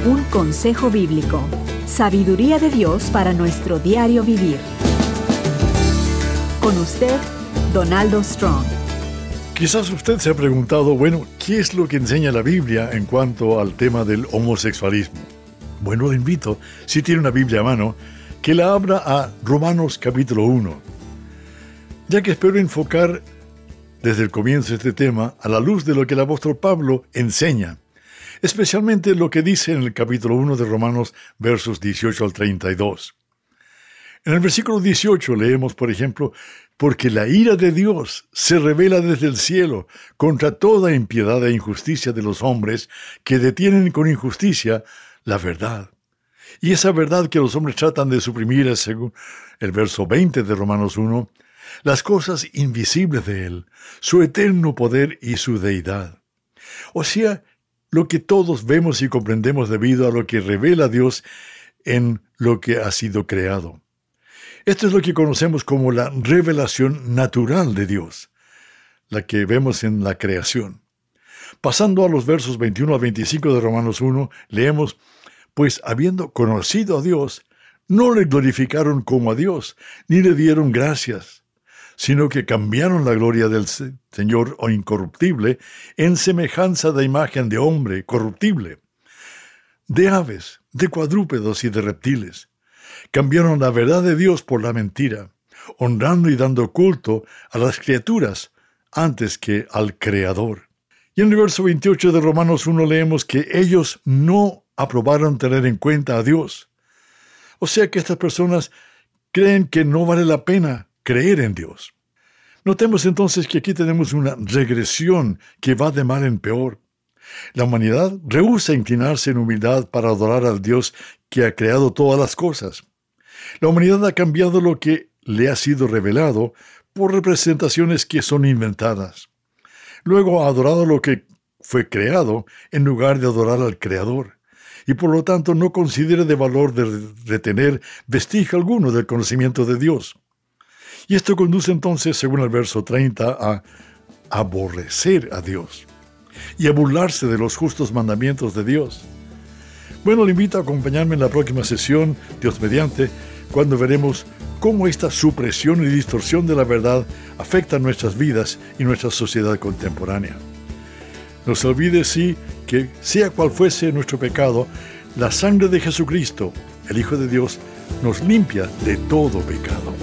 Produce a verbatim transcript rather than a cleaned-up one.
Un consejo bíblico. Sabiduría de Dios para nuestro diario vivir. Con usted, Donaldo Strong. Quizás usted se ha preguntado, bueno, ¿qué es lo que enseña la Biblia en cuanto al tema del homosexualismo? Bueno, le invito, si tiene una Biblia a mano, que la abra a Romanos capítulo uno, ya que espero enfocar desde el comienzo este tema a la luz de lo que el apóstol Pablo enseña, especialmente lo que dice en el capítulo uno de Romanos, versos dieciocho al treinta y dos. En el versículo dieciocho leemos, por ejemplo, porque la ira de Dios se revela desde el cielo contra toda impiedad e injusticia de los hombres que detienen con injusticia la verdad. Y esa verdad que los hombres tratan de suprimir es, según el verso veinte de Romanos uno, las cosas invisibles de Él, su eterno poder y su deidad. O sea, lo que todos vemos y comprendemos debido a lo que revela Dios en lo que ha sido creado. Esto es lo que conocemos como la revelación natural de Dios, la que vemos en la creación. Pasando a los versos veintiuno a veinticinco de Romanos uno, leemos, pues habiendo conocido a Dios, no le glorificaron como a Dios, ni le dieron gracias, sino que cambiaron la gloria del Señor o incorruptible en semejanza de imagen de hombre corruptible, de aves, de cuadrúpedos y de reptiles. Cambiaron la verdad de Dios por la mentira, honrando y dando culto a las criaturas antes que al Creador. Y en el verso veintiocho de Romanos uno leemos que ellos no aprobaron tener en cuenta a Dios. O sea que estas personas creen que no vale la pena creer en Dios. Notemos entonces que aquí tenemos una regresión que va de mal en peor. La humanidad rehúsa inclinarse en humildad para adorar al Dios que ha creado todas las cosas. La humanidad ha cambiado lo que le ha sido revelado por representaciones que son inventadas. Luego ha adorado lo que fue creado en lugar de adorar al Creador, y por lo tanto no considera de valor de retener vestigio alguno del conocimiento de Dios. Y esto conduce entonces, según el verso treinta, a aborrecer a Dios y a burlarse de los justos mandamientos de Dios. Bueno, le invito a acompañarme en la próxima sesión, Dios mediante, cuando veremos cómo esta supresión y distorsión de la verdad afecta nuestras vidas y nuestra sociedad contemporánea. No se olvide, sí, que sea cual fuese nuestro pecado, la sangre de Jesucristo, el Hijo de Dios, nos limpia de todo pecado.